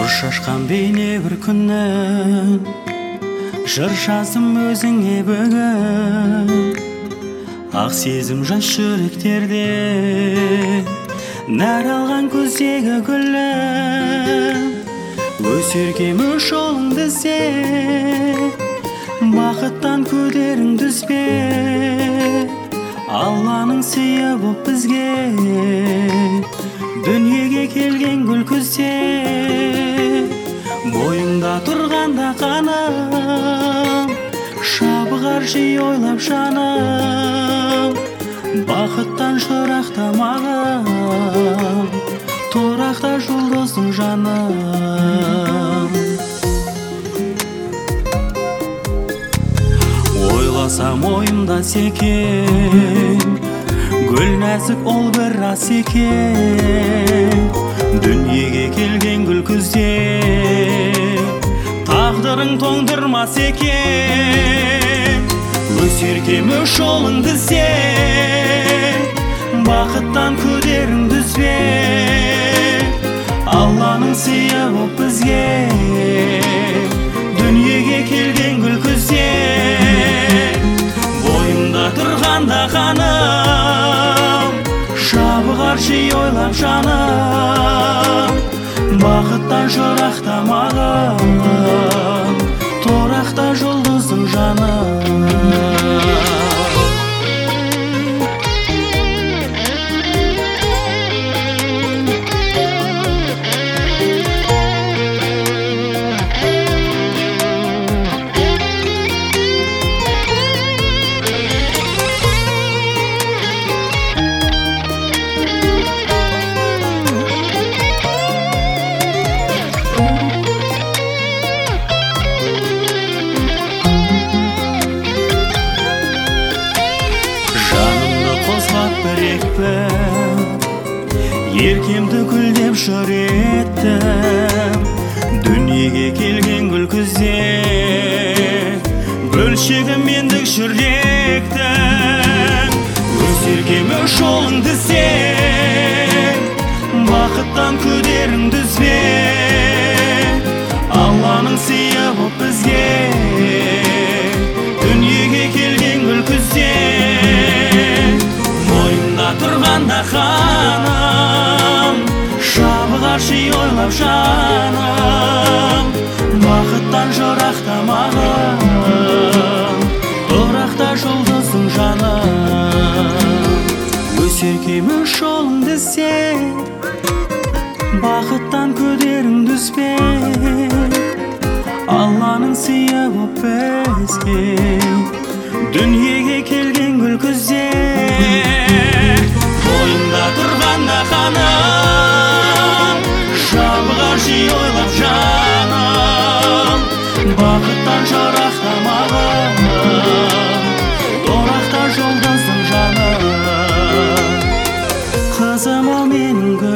Нұр шашқан бейне бір күннен жыр жаздым өзіңе бүгін. Ақ сезім жас жүректерде нәр алған көздегі гүлім. Өсеркем жолыңды іздеп, бақыттан көдерің дүзбе. Алланың сыйы боп бізге дүниеге келген гүл күзде. Бойыңда тұрғанда қаным, шабығар жиі ойлап жаным. Бақыттан жырақтамағым, тұрақта жұлдыздың жаным. Ойласам ойымда секен, гүл нәзік ол бір рас екен. Дүниеге келген гүл күзде тағдырың тоңдырмас екен. Өсеркем жолыңды іздеп, бақыттан көдерің дүзбе. Алланың сыйы боп бізге дүниеге келген гүл күзде. Бойымда тұрғанда қаным, шабығар жиі ойлап жаным. Бақыттан жырақтамағым, тұрақта жұлдыздың жаным. Еркемді гүлдеп жыр еттім, дүниеге келген гүл күзде. Бөлшегім мендік жүректің, өсеркем жолыңды іздеп, бақыттан көдерің дүзбе. Алланың сыйы боп бізге дүниеге келген гүл күзде. Бойымда тұрғанда қаным, шабығар жиі ойлап жаным. Бақыттан жырақтамағым, тұрақта жұлдыздың жаным. Өсеркем жолыңды іздеп, бақыттан көдерің дүзбе. Алланың сыйы боп бізге дүниеге келген гүл күзде. Бойымда тұрғанда қаным, шабығар жиі ойлап жаным. Бақыттан жырақтамағым, тұрақта жұлдыздың жаным. Қызым ол менің